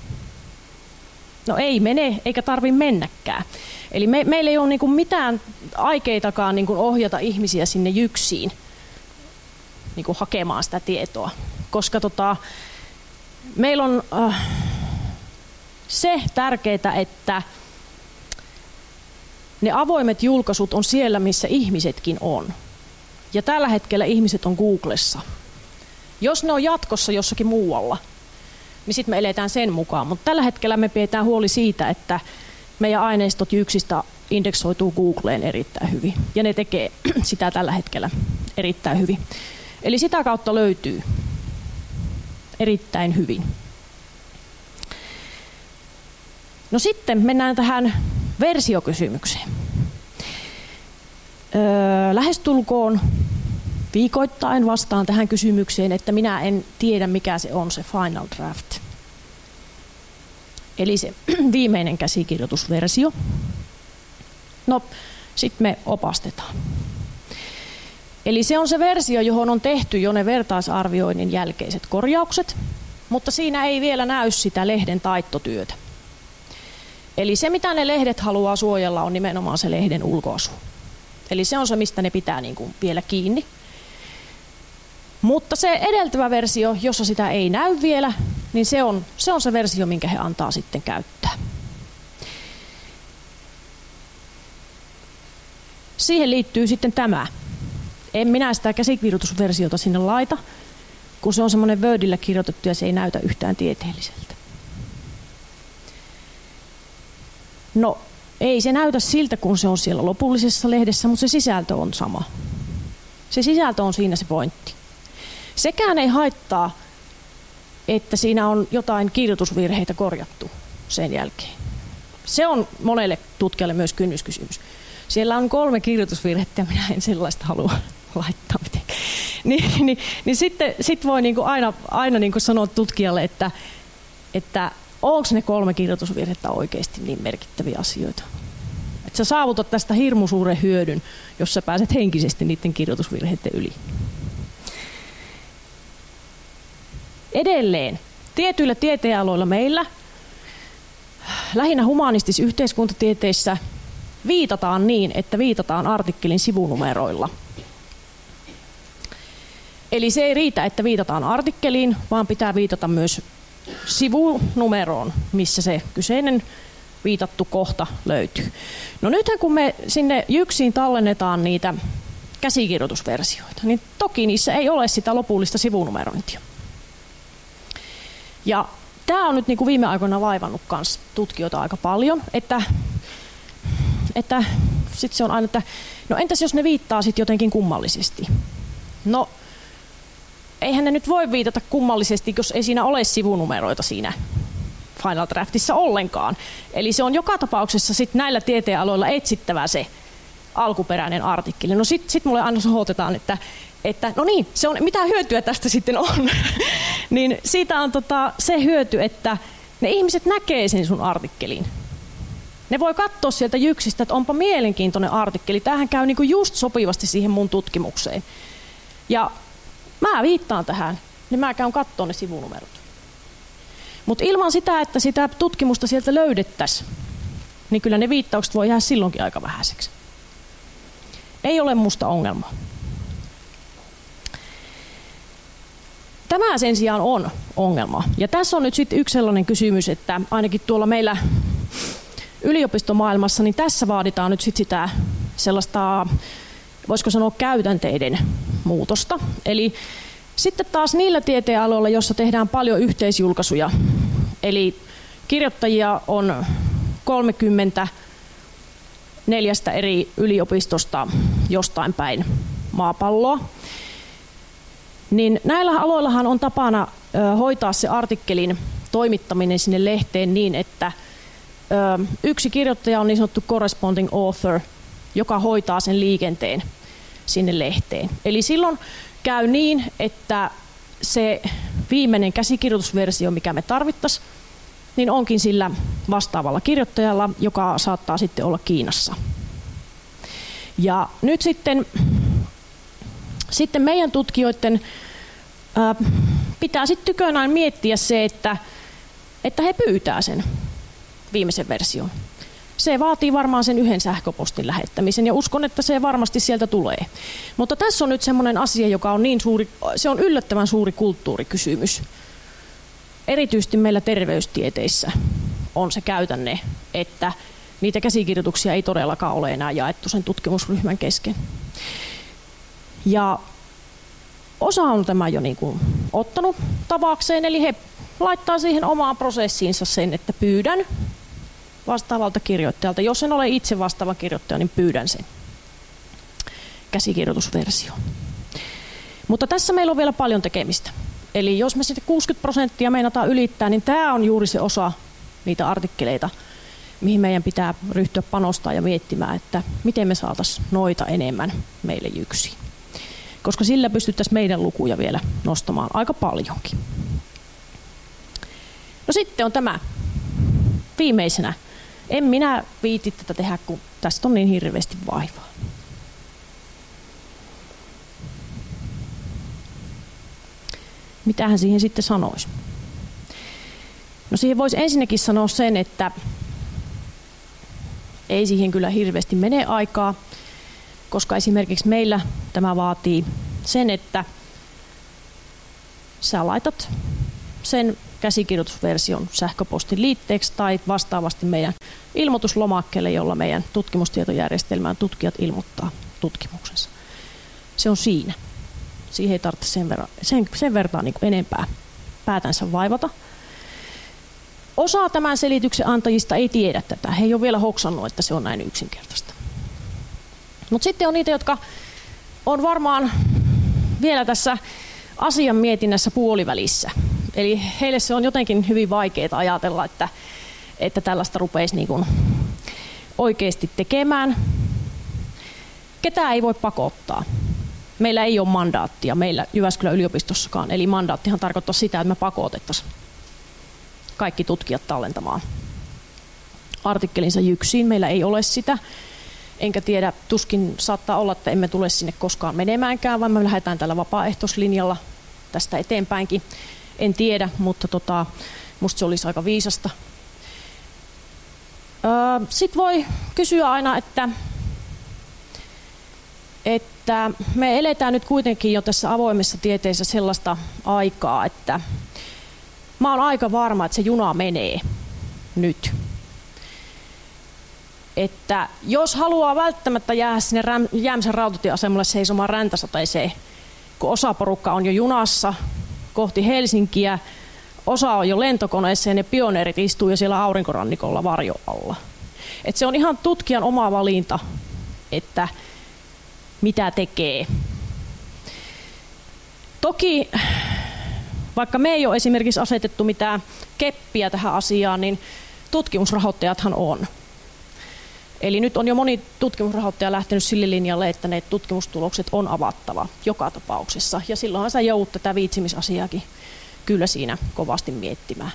No ei mene, eikä tarvitse mennäkään. Eli meillä ei ole niinku mitään aikeitakaan niinku ohjata ihmisiä sinne Jyksiin niinku hakemaan sitä tietoa. Koska meillä on se tärkeää, että ne avoimet julkaisut on siellä, missä ihmisetkin on. Ja tällä hetkellä ihmiset on Googlessa. Jos ne on jatkossa jossakin muualla, niin sitten me eletään sen mukaan. Mutta tällä hetkellä me pidetään huoli siitä, että meidän aineistot Jyksistä indeksoituu Googleen erittäin hyvin. Ja ne tekee sitä tällä hetkellä erittäin hyvin. Eli sitä kautta löytyy erittäin hyvin. No sitten mennään tähän versiokysymykseen. Lähestulkoon viikoittain vastaan tähän kysymykseen, että minä en tiedä, mikä se on se final draft. Eli se viimeinen käsikirjoitusversio. No, sitten me opastetaan. Eli se on se versio, johon on tehty jo ne vertaisarvioinnin jälkeiset korjaukset, mutta siinä ei vielä näy sitä lehden taittotyötä. Eli se, mitä ne lehdet haluaa suojella, on nimenomaan se lehden ulkoasu. Eli se on se, mistä ne pitää niin kuin vielä kiinni. Mutta se edeltävä versio, jossa sitä ei näy vielä, niin se on se versio, minkä he antaa sitten käyttää. Siihen liittyy sitten tämä. En minä sitä käsikirjoitusversiota sinne laita, kun se on semmoinen Wordillä kirjoitettu ja se ei näytä yhtään tieteelliseltä. No, ei se näytä siltä, kun se on siellä lopullisessa lehdessä, mutta se sisältö on sama. Se sisältö on siinä se pointti. Sekään ei haittaa, että siinä on jotain kirjoitusvirheitä korjattu sen jälkeen. Se on monelle tutkijalle myös kynnyskysymys. Siellä on 3 kirjoitusvirhettä ja minä en sellaista halua laittaa mitenkään. Niin sitten voi niinku aina niinku sanoa tutkijalle, että onko ne 3 kirjoitusvirhettä oikeasti niin merkittäviä asioita. Että sä saavutat tästä hirmu suuren hyödyn, jos sä pääset henkisesti niiden kirjoitusvirheiden yli. Edelleen, tietyillä tieteenaloilla meillä, lähinnä humanistis-yhteiskuntatieteissä, viitataan niin, että viitataan artikkelin sivunumeroilla. Eli se ei riitä, että viitataan artikkeliin, vaan pitää viitata myös sivunumeroon, missä se kyseinen viitattu kohta löytyy. No nythän kun me sinne Jyksiin tallennetaan niitä käsikirjoitusversioita, niin toki niissä ei ole sitä lopullista sivunumerointia. Ja tämä on nyt niin kuin viime aikoina vaivannut kans tutkijoita aika paljon, että sit se on aina, että no entäs jos ne viittaa sit jotenkin kummallisesti? No eihän ne nyt voi viitata kummallisesti, jos ei siinä ole sivunumeroita siinä Final Draftissa ollenkaan. Eli se on joka tapauksessa sit näillä tieteenaloilla etsittävä se alkuperäinen artikkeli. No sit mulle aina sohotetaan, että no niin, se on, mitä hyötyä tästä sitten on? Niin siitä on se hyöty, että ne ihmiset näkee sen sun artikkelin. Ne voi katsoa sieltä Jyksistä, että onpa mielenkiintoinen artikkeli. Tämähän käy niinku just sopivasti siihen mun tutkimukseen. Ja mä viittaan tähän, niin mä käyn katsoa ne sivunumerot. Mutta ilman sitä, että sitä tutkimusta sieltä löydettäisiin, niin kyllä ne viittaukset voi jäädä silloinkin aika vähäiseksi. Ei ole musta ongelmaa. Tämä sen sijaan on ongelma. Ja tässä on nyt sitten yksi sellainen kysymys, että ainakin tuolla meillä yliopistomaailmassa, niin tässä vaaditaan nyt sitä sellaista, voisiko sanoa, käytänteiden muutosta. Eli sitten taas niillä tieteenaloilla, joissa tehdään paljon yhteisjulkaisuja, eli kirjoittajia on 34 eri yliopistosta jostain päin maapalloa, niin näillä aloillahan on tapana hoitaa se artikkelin toimittaminen sinne lehteen niin, että yksi kirjoittaja on niin sanottu corresponding author, joka hoitaa sen liikenteen sinne lehteen. Eli silloin käy niin, että se viimeinen käsikirjoitusversio, mikä me tarvittaisiin, niin onkin sillä vastaavalla kirjoittajalla, joka saattaa sitten olla Kiinassa. Ja nyt sitten meidän tutkijoiden pitää sitten tykönään miettiä se, että he pyytää sen viimeisen version. Se vaatii varmaan sen yhden sähköpostin lähettämisen ja uskon, että se varmasti sieltä tulee. Mutta tässä on nyt semmoinen asia, joka on niin suuri, se on yllättävän suuri kulttuurikysymys. Erityisesti meillä terveystieteissä on se käytänne, että niitä käsikirjoituksia ei todellakaan ole enää jaettu sen tutkimusryhmän kesken. Ja osa on tämä jo niin kuin ottanut tavakseen, eli he laittaa siihen omaan prosessiinsa sen, että pyydän vastaavalta kirjoittajalta. Jos en ole itse vastaava kirjoittaja, niin pyydän sen käsikirjoitusversion. Mutta tässä meillä on vielä paljon tekemistä. Eli jos me sitten 60% meinataan ylittää, niin tämä on juuri se osa niitä artikkeleita, mihin meidän pitää ryhtyä panostaa ja miettimään, että miten me saataisiin noita enemmän meille Jyksiin. Koska sillä pystyttäisiin meidän lukuja vielä nostamaan aika paljonkin. No sitten on tämä viimeisenä. En minä viiti tätä tehdä, kun tästä on niin hirveästi vaivaa. Mitähän siihen sitten sanoisi? No siihen voisi ensinnäkin sanoa sen, että ei siihen kyllä hirveästi mene aikaa, koska esimerkiksi meillä tämä vaatii sen, että sä laitat sen käsikirjoitusversion sähköpostin liitteeksi tai vastaavasti meidän ilmoituslomakkeelle, jolla meidän tutkimustietojärjestelmään tutkijat ilmoittaa tutkimuksensa. Se on siinä. Siihen ei tarvitse sen verran niin kuin enempää päätänsä vaivata. Osa tämän selityksen antajista ei tiedä tätä. He ei ole vielä hoksannut, että se on näin yksinkertaista. Mutta sitten on niitä, jotka on varmaan vielä tässä asian mietinnässä puolivälissä. Eli heille se on jotenkin hyvin vaikeaa ajatella, että tällaista rupeisi niin kuin oikeasti tekemään. Ketään ei voi pakottaa. Meillä ei ole mandaattia, meillä Jyväskylän yliopistossakaan. Eli mandaattihan tarkoittaa sitä, että me pakotettaisiin kaikki tutkijat tallentamaan artikkelinsa Jyksiin. Meillä ei ole sitä. Enkä tiedä, tuskin saattaa olla, että emme tule sinne koskaan menemäänkään, vaan me lähdetään tällä vapaaehtoislinjalla tästä eteenpäinkin. En tiedä, mutta musta se olisi aika viisasta. Sitten voi kysyä aina, että me eletään nyt kuitenkin jo tässä avoimessa tieteessä sellaista aikaa, että mä oon aika varma, että se juna menee nyt. että jos haluaa välttämättä jäädä sinne Jämsän rautatieasemalle seisomaan räntäsateeseen, kun osa porukka on jo junassa kohti Helsinkiä, osa on jo lentokoneessa ja ne pioneerit istuu jo siellä aurinkorannikolla varjo alla. Et se on ihan tutkijan oma valinta, että mitä tekee. Toki, vaikka me ei ole esimerkiksi asetettu mitään keppiä tähän asiaan, niin tutkimusrahoittajathan on. Eli nyt on jo moni tutkimusrahoittaja lähtenyt sille linjalle, että ne tutkimustulokset on avattava joka tapauksessa. Ja silloinhan sä joudut tätä viitsimisasiaakin kyllä siinä kovasti miettimään.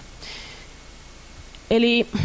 Eli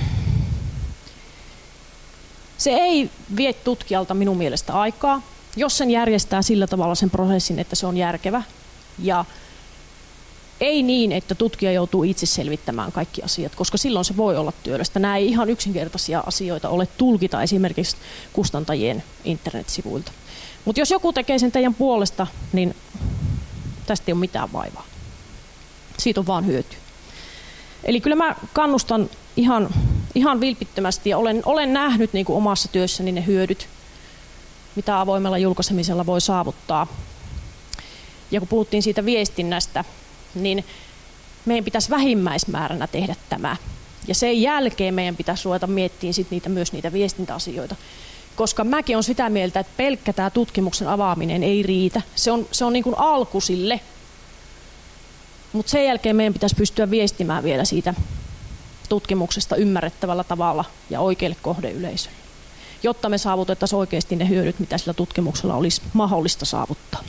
se ei vie tutkijalta minun mielestä aikaa, jos sen järjestää sillä tavalla sen prosessin, että se on järkevä. Ja ei niin, että tutkija joutuu itse selvittämään kaikki asiat, koska silloin se voi olla työlästä. Nämä ei ihan yksinkertaisia asioita ole tulkita esimerkiksi kustantajien internetsivuilta. Mutta jos joku tekee sen teidän puolesta, niin tästä ei ole mitään vaivaa. Siitä on vaan hyötyä. Eli kyllä mä kannustan ihan vilpittömästi ja olen nähnyt niin kuin omassa työssäni ne hyödyt, mitä avoimella julkaisemisella voi saavuttaa. Ja kun puhuttiin siitä viestinnästä, niin meidän pitäisi vähimmäismääränä tehdä tämä. Ja sen jälkeen meidän pitäisi ruveta miettimään myös niitä viestintäasioita. Koska mäkin olen sitä mieltä, että pelkkä tämä tutkimuksen avaaminen ei riitä. Se on niin kuin alku sille. Mutta sen jälkeen meidän pitäisi pystyä viestimään vielä siitä tutkimuksesta ymmärrettävällä tavalla ja oikealle kohdeyleisölle, jotta me saavutettaisiin oikeasti ne hyödyt, mitä sillä tutkimuksella olisi mahdollista saavuttaa.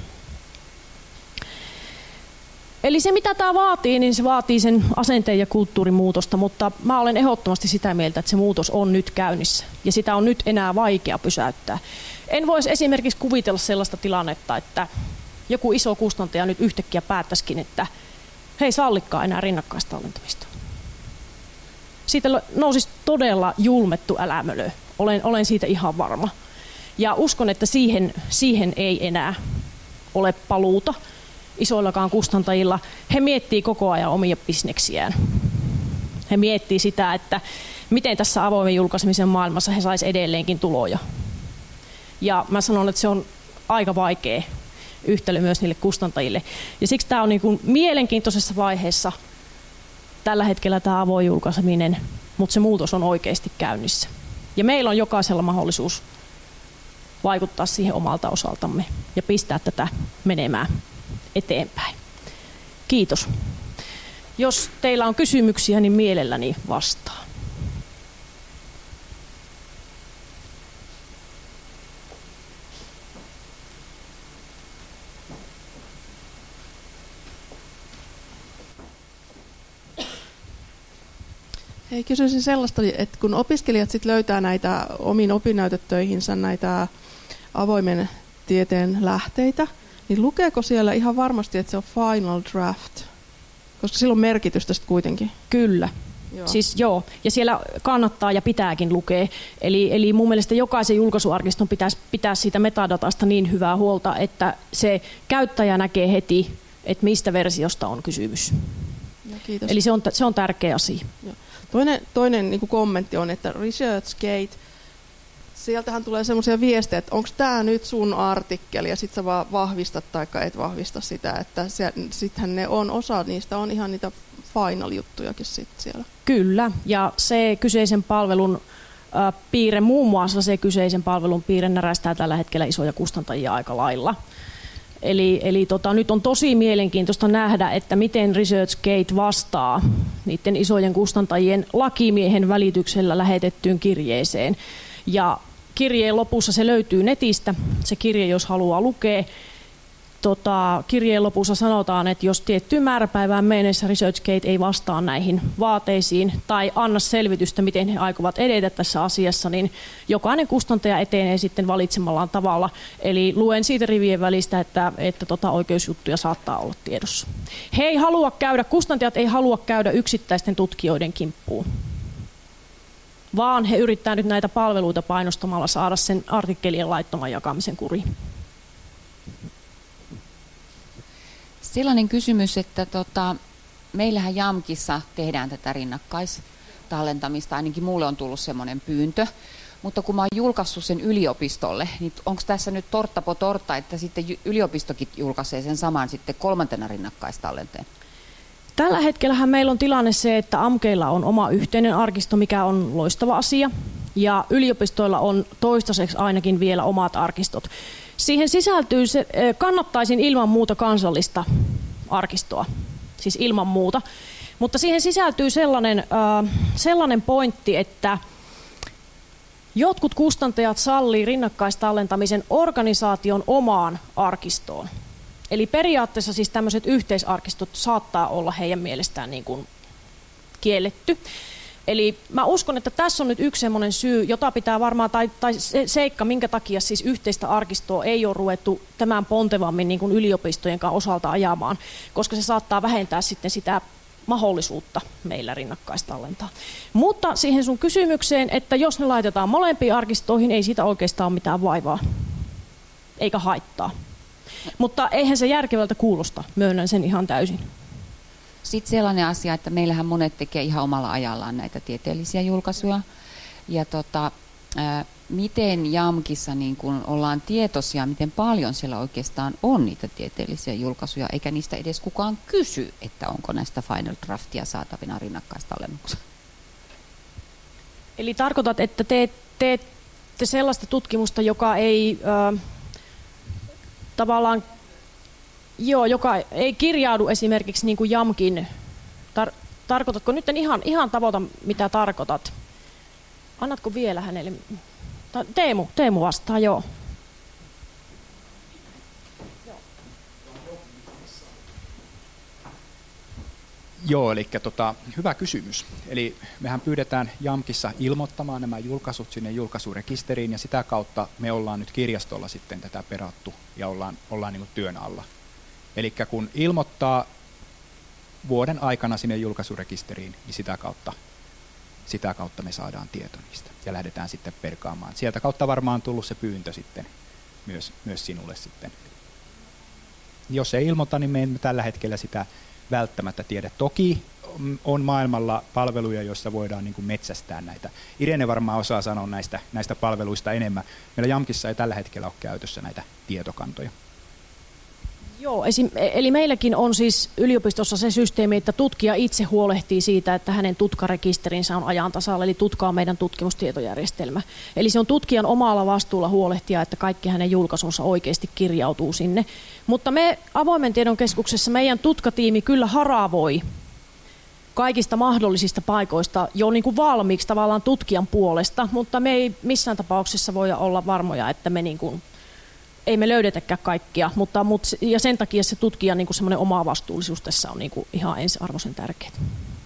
Eli se, mitä tämä vaatii, niin se vaatii sen asenteen ja kulttuurimuutosta, mutta mä olen ehdottomasti sitä mieltä, että se muutos on nyt käynnissä ja sitä on nyt enää vaikea pysäyttää. En voisi esimerkiksi kuvitella sellaista tilannetta, että joku iso kustantaja nyt yhtäkkiä päättäisikin, että hei, sallikkaa enää rinnakkaistallentamista. Siitä nousisi todella julmettu älämölö. Olen siitä ihan varma. Ja uskon, että siihen ei enää ole paluuta isoillakaan kustantajilla. He miettii koko ajan omia bisneksiään. He miettii sitä, että miten tässä avoimen julkaisemisen maailmassa he saisivat edelleenkin tuloja. Ja mä sanon, että se on aika vaikea yhtälö myös niille kustantajille. Ja siksi tämä on niin kuin mielenkiintoisessa vaiheessa tällä hetkellä tämä avoin julkaiseminen, mutta se muutos on oikeasti käynnissä. Ja meillä on jokaisella mahdollisuus vaikuttaa siihen omalta osaltamme ja pistää tätä menemään eteenpäin. Kiitos. Jos teillä on kysymyksiä, niin mielelläni vastaan. Hei, kysyisin sellaista, että kun opiskelijat sit löytää näitä omiin opinnäytetöihinsä näitä avoimen tieteen lähteitä, niin lukeeko siellä ihan varmasti, että se on final draft? Koska sillä on merkitystä sitten kuitenkin. Kyllä. Joo. Siis joo, ja siellä kannattaa ja pitääkin lukea. Eli mun mielestä jokaisen julkaisuarkiston pitäisi pitää siitä metadatasta niin hyvää huolta, että se käyttäjä näkee heti, että mistä versiosta on kysymys. Ja, kiitos. Eli se on tärkeä asia. Joo. Toinen niin kuin kommentti on, että ResearchGate, sieltähän tulee semmoisia viestejä, että onko tämä nyt sun artikkeli, ja sitten sä vaan vahvistat tai et vahvista sitä, että sittenhän ne on, osa niistä on ihan niitä final-juttujakin sitten siellä. Kyllä, ja se kyseisen palvelun piirre, muun muassa se kyseisen palvelun piirre närästää tällä hetkellä isoja kustantajia aika lailla. Eli nyt on tosi mielenkiintoista nähdä, että miten ResearchGate vastaa niiden isojen kustantajien lakimiehen välityksellä lähetettyyn kirjeeseen. Ja kirjeen lopussa se löytyy netistä, se kirje, jos haluaa lukea. Kirjeen lopussa sanotaan, että jos tiettyyn määräpäivään mennessä ResearchGate ei vastaa näihin vaateisiin tai anna selvitystä, miten he aikovat edetä tässä asiassa, niin jokainen kustantaja etenee sitten valitsemallaan tavalla. Eli luen siitä rivien välistä, että oikeusjuttuja saattaa olla tiedossa. Kustantajat ei halua käydä yksittäisten tutkijoiden kimppuun, vaan he yrittävät nyt näitä palveluita painostamalla saada sen artikkelien laittoman jakamisen kuriin. Sellainen kysymys, että meillähän JAMKissa tehdään tätä rinnakkaistallentamista, ainakin mulle on tullut semmoinen pyyntö, Mutta kun mä oon julkaissut sen yliopistolle, niin onko tässä nyt tortta po tortta, että sitten yliopistokin julkaisee sen saman sitten 3. rinnakkaistallenteen? Tällä hetkellähän meillä on tilanne se, että AMKeilla on oma yhteinen arkisto, mikä on loistava asia. Ja yliopistoilla on toistaiseksi ainakin vielä omat arkistot. Siihen sisältyy, kannattaisin ilman muuta kansallista arkistoa, siis ilman muuta. Mutta siihen sisältyy sellainen pointti, että jotkut kustantajat sallii rinnakkaistallentamisen organisaation omaan arkistoon. Eli periaatteessa siis tämmöiset yhteisarkistot saattaa olla heidän mielestään niin kuin kielletty. Eli mä uskon, että tässä on nyt yksi semmoinen syy, jota pitää varmaan, tai seikka, minkä takia siis yhteistä arkistoa ei ole ruvettu tämän pontevammin niin kuin yliopistojen kanssa osalta ajamaan, koska se saattaa vähentää sitten sitä mahdollisuutta meillä rinnakkaistallentaa. Mutta siihen sun kysymykseen, että jos ne laitetaan molempiin arkistoihin, ei siitä oikeastaan ole mitään vaivaa, eikä haittaa. Mutta eihän se järkevältä kuulosta, myönnän sen ihan täysin. Sitten sellainen asia, että meillähän monet tekee ihan omalla ajallaan näitä tieteellisiä julkaisuja. Ja miten JAMKissa niin kun ollaan tietoisia, miten paljon siellä oikeastaan on niitä tieteellisiä julkaisuja, eikä niistä edes kukaan kysy, että onko näistä Final Draftia saatavina rinnakkaistallennuksena. Eli tarkoitat, että teette sellaista tutkimusta, joka ei tavallaan, joka ei kirjaudu esimerkiksi niin kuin JAMKin. Tarkoitatko nyt, en ihan tavoita, mitä tarkoitat? Annatko vielä hänelle? Teemu vastaa, joo. Joo, eli hyvä kysymys. Eli mehän pyydetään JAMKissa ilmoittamaan nämä julkaisut sinne julkaisurekisteriin, ja sitä kautta me ollaan nyt kirjastolla sitten tätä perattu ja ollaan niin kuin työn alla. Eli kun ilmoittaa vuoden aikana sinne julkaisurekisteriin, niin sitä kautta me saadaan tieto niistä ja lähdetään sitten perkaamaan. Sieltä kautta varmaan on tullut se pyyntö sitten myös sinulle sitten. Jos ei ilmoita, niin me emme tällä hetkellä sitä välttämättä tiedä. Toki on maailmalla palveluja, joissa voidaan niin kuin metsästää näitä. Irene varmaan osaa sanoa näistä palveluista enemmän. Meillä JAMKissa ei tällä hetkellä ole käytössä näitä tietokantoja. Joo, eli meilläkin on siis yliopistossa se systeemi, että tutkija itse huolehtii siitä, että hänen tutkarekisterinsä on ajan tasalla, eli tutka on meidän tutkimustietojärjestelmä. Eli se on tutkijan omalla vastuulla huolehtia, että kaikki hänen julkaisunsa oikeasti kirjautuu sinne. Mutta me Avoimen tiedon keskuksessa meidän tutkatiimi kyllä haravoi kaikista mahdollisista paikoista jo niin kuin valmiiksi tavallaan tutkijan puolesta, mutta me ei missään tapauksessa voida olla varmoja, että me niin kuin ei me löydetäkään kaikkia, ja sen takia se tutkijan niin semmoinen oma vastuullisuus tässä on niin ihan ensiarvoisen tärkeää.